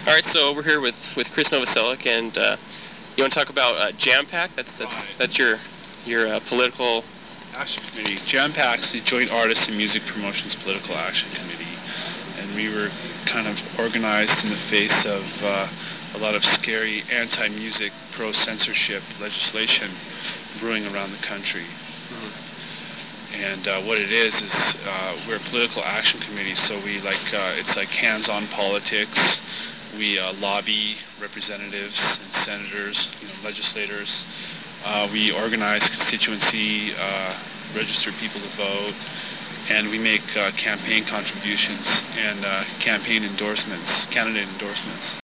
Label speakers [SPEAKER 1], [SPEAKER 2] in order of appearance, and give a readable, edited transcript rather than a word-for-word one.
[SPEAKER 1] All right, so we're here with Chris Novoselic, and you want to talk about Jam Pack? That's your political
[SPEAKER 2] action committee. Jam Pack's the Joint Artists and Music Promotions Political Action Committee, and we were kind of organized in the face of a lot of scary anti-music, pro-censorship legislation brewing around the country. And what it is we're a political action committee, so we it's like hands-on politics. We lobby representatives and senators, legislators. We organize constituency, register people to vote, and we make campaign contributions and campaign endorsements, candidate endorsements.